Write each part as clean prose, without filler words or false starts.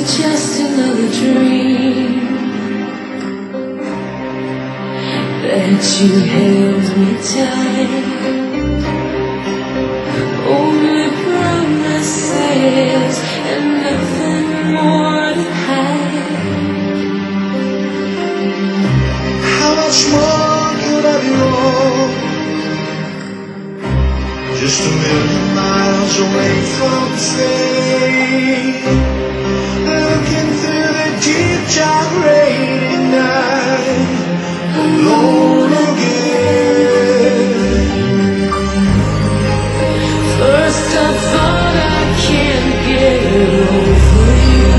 just another dream that you held me tight. Only promises and nothing more to hide. How much more could I be wrong? Just a million miles away from fate, looking through the deep dark rainy night, alone again. First I thought I can't get over you.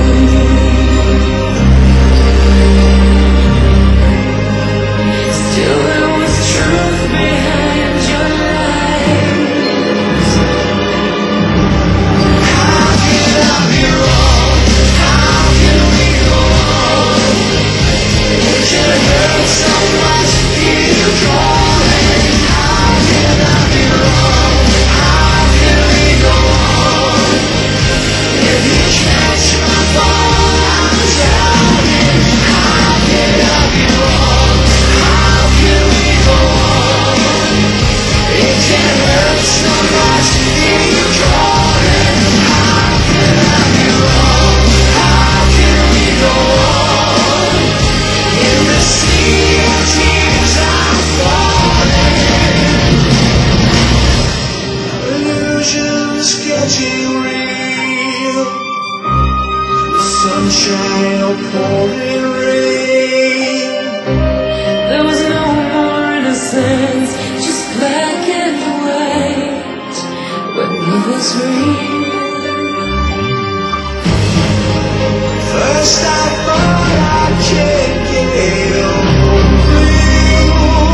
Still there was truth behind your lies. How can I be wrong? How can we go on? It can hurt so much to hear you calling. How can I be wrong? How can we go on? If you catch my fall, I'm drowning. How can I be wrong? How can we go on? It can hurt so much to hear you calling. How can I be wrong? How can we go on? In the sea of tears I'm falling. Illusions getting real. The sunshine or pouring rain. There was no more innocence, just black and white. When love was real. First I thought I can't get over you.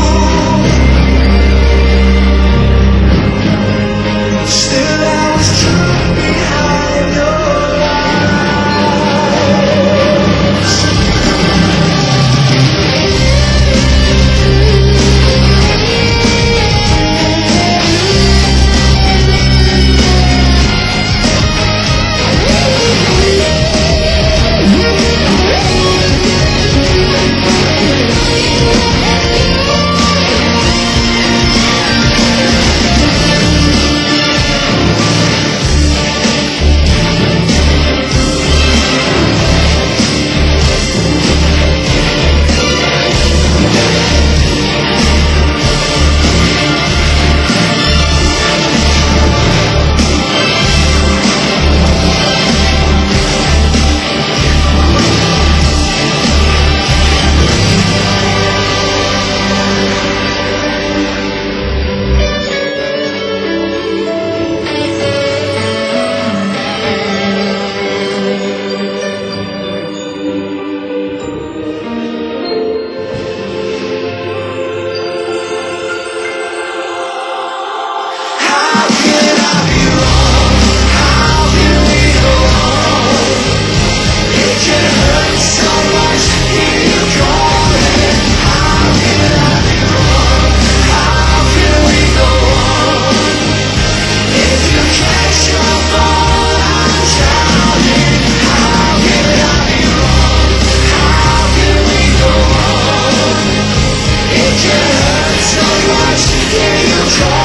Still there was truth behind your lies. How can I be wrong? How can we go on? It can hurt so much to hear you calling. How can I be wrong? How can we go on? If you catch your fall, I'm drowning. How can I be wrong? How can we go on? It can hurt so much to hear you calling.